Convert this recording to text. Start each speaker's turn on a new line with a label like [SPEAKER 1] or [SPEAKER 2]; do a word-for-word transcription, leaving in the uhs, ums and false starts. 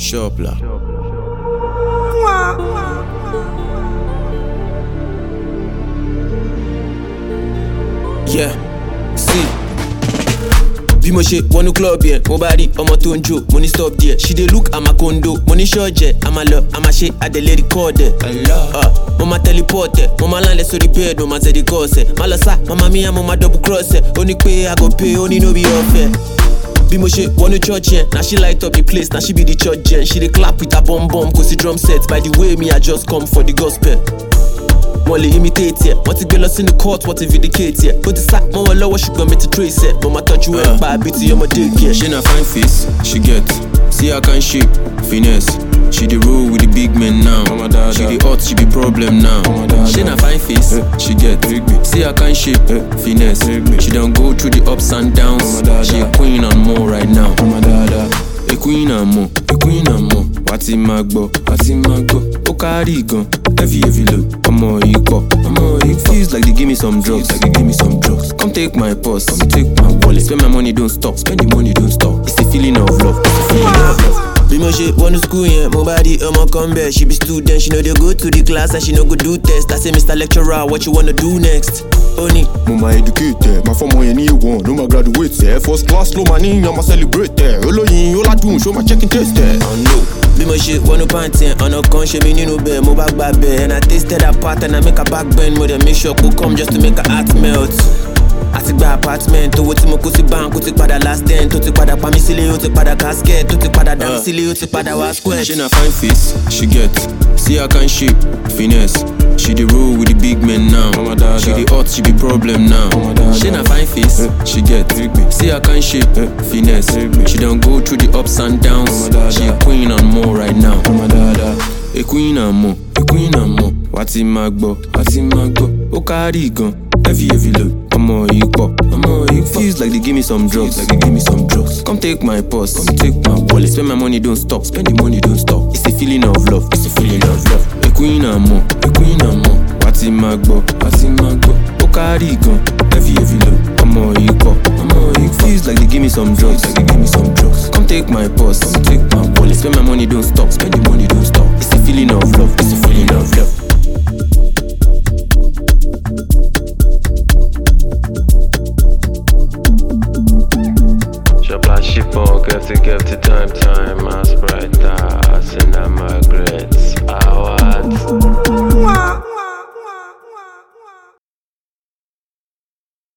[SPEAKER 1] Shopla. Yeah, see. Bí mo ṣe wọnú club yẹn, mo bá rí ọmọ tó ń jó, mo ní stop there. She dey look at my condo, mo ní ṣọ́ọ̀jẹ̀, a máa lọ, a máa ṣe àdẹ̀lẹ̀ record ẹ̀. Uh, mo máa teleport ẹ̀, mo máa lálẹ́ sórí bed, mo máa tẹ̀lé course ẹ̀. Má lọ sá, mama mi yá, mo máa double cross ẹ̀. Ó ní pé I go pay, ó ní no be ọ̀fẹ́. Bí mo ṣe wọnú church yẹn, na she light up the place, na she be the church gen. She dey clap with her bum bum, kò sí drum set. By the way, me I just come for the gospel. Wọ́n lè imitate ẹ̀, wọ́n ti gbé lọ sínú court, wọ́n ti vindicate ẹ̀. Ó ti sá mọ́ wọn lọ́wọ́ ṣùgbọ́n mi ti trace ẹ̀. Mo máa tọ́jú ẹ̀ pa àbí ti ọmọdé kẹ̀.
[SPEAKER 2] She na fine face, she get. See her kind shape, finesse. She dey roll with the big men now. She dey hot, she be problem now. She na fine face, she get. See her kind shape, finesse. She don go through the ups and downs. She a queen and more right now. A queen and more, a queen and more. Wati magbo, wati magbo. O carry gun, heavy heavy load. Omo iko, omo iko. Feels like they give me some drugs, like they give me some drugs. Come take my purse, come take my wallet. Spend my money, don't stop. Spend the money, don't stop. It's a feeling of love, it's a feeling of love.
[SPEAKER 1] Bí mo ṣe wọnú school yẹn, mo bá rí ọmọ kan bẹ̀. She be student, she no dey go to the class and she no go do test. I say Mister Lecturer, what you wanna do next? Ó ní
[SPEAKER 3] mo máa educate ẹ, máa fọmọ yẹn ní ìwọ̀n, ló máa graduate ẹ. First class ló máa ní yan máa celebrate ẹ. Olóyin ó ládùn, ṣó máa check in taste ẹ.
[SPEAKER 1] ọ̀nà bí mo ṣe wọnú pant yẹn, ọ̀nà kan ṣe mí nínú bẹ̀. Mo bá gbà bẹ̀ and I tasted her part and I make her back bend. Mo dey make sure kó come just to make her heart melt. Àti gba apartment, owó tí mo kó sí bank, ó ti padà last ten. Tó ti padà pa mí sílé, ó ti padà casket. Tó ti padà dá mi sílé, ó ti padà wá square.
[SPEAKER 2] She na fine face, she get. See her kind shape, finesse. She dey roll with the big men now. She dey hot, she be problem now. She na fine face, she get. See her kind shape, finesse. She don go through the ups and downs. She a queen and more right now. A queen and more, a queen and more. Wati magbo, wati magbo. O carry gun, heavy heavy load. Omo iko, omo iko. Feels like they give me some drugs, like they give me some drugs. Come take my purse, come take my wallet. Spend my money, don't stop. Spend the money, don't stop. It's a feeling of love, it's a feeling of love. A queen and more, a queen and more. Wati magbo, wati magbo. O carry gun, heavy heavy load. Omo iko, omo iko. Feels like they give me some drugs, like they give me some drugs. Come take my purse, come take my wallet. Spend my money, don't stop. Spend the money, don't stop. It's a feeling of love, it's a feeling of love.
[SPEAKER 4] Shop like ship on, get to get to time time.